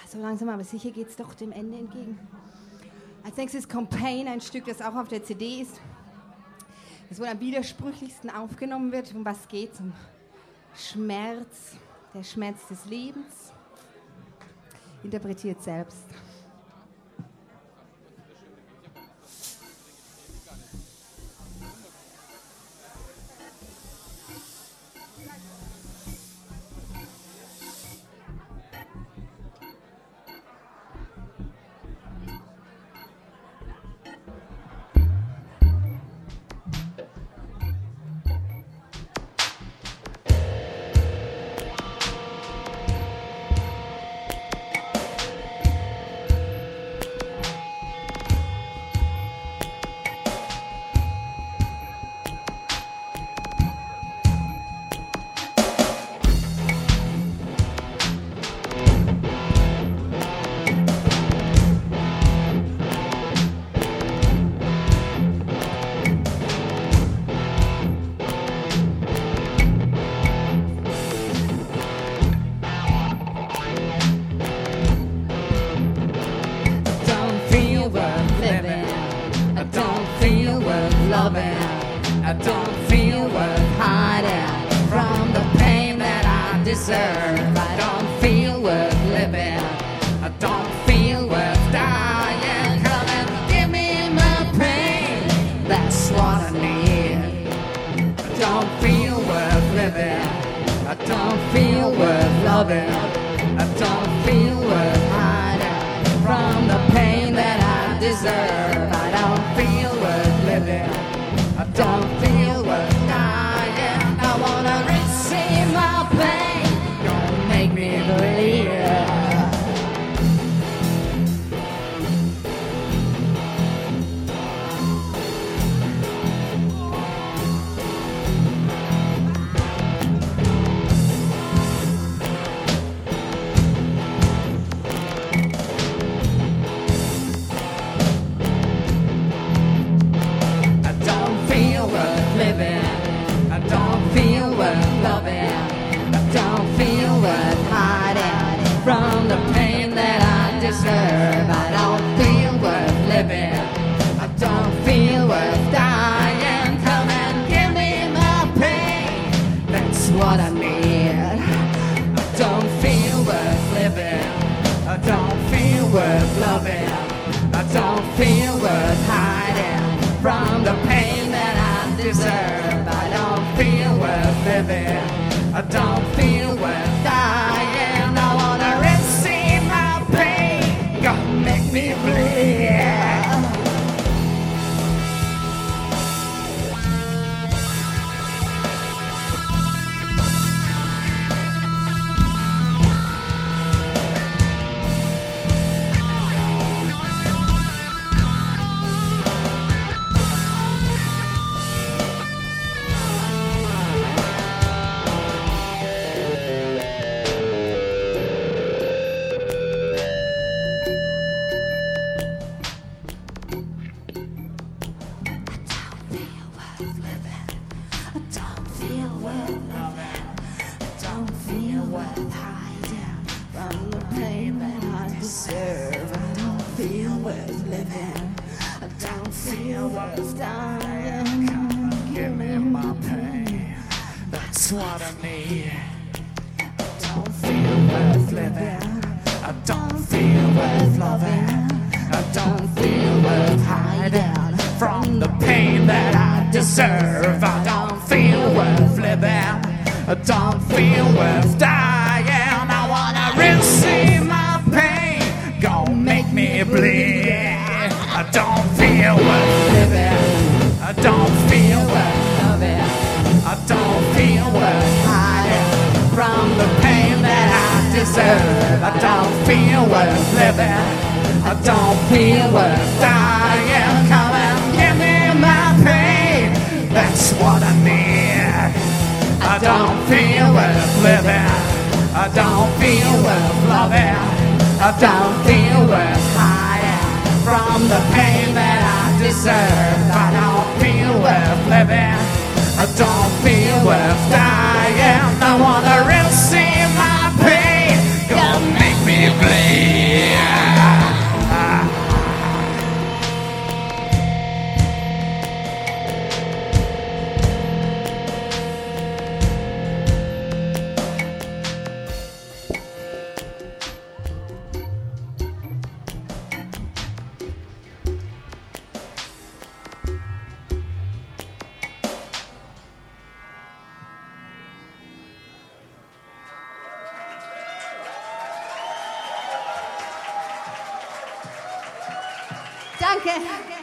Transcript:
so langsam aber sicher geht es doch dem Ende entgegen. Als nächstes kommt Pain, ein Stück, das auch auf der CD ist. Das wohl am widersprüchlichsten aufgenommen wird. Um was geht's? Um Schmerz, der Schmerz des Lebens. Interpretiert selbst. I don't feel worth hiding from the pain that I deserve. I don't feel worth living. I don't feel worth dying. Come and give me my pain. That's what I need. I don't feel worth living. I don't feel worth loving. I don't feel worth hiding from the pain that I deserve. I don't feel worth living. I don't feel worth dying. I wanna receive my pain. Don't make me believe. From the pain that I deserve, I don't feel worth living. I don't feel worth dying. Come and give me my pain. That's what I need. I don't feel worth living. I don't feel worth loving. I don't feel worth hiding from the pain that I deserve. I don't feel worth living. I don't feel worth dying. I wanna receive my pain. Gonna make me bleed. That's what I need. I don't feel worth living. I don't feel worth loving. I don't feel worth hiding from the pain that I deserve. I don't feel worth living. I don't feel worth dying. I wanna receive my pain. Gonna make me bleed. I don't feel worth living. I don't feel worth loving. I don't feel worth hiding from the pain that I deserve. I don't feel worth living. I don't feel worth dying. Come and give me my pain. That's what I need. I don't feel worth living. I don't feel worth loving. I don't feel worth hiding from the pain that I deserve. I don't feel worth living. I don't feel worth dying. I wanna receive my pain. Gonna make me bleed. Danke.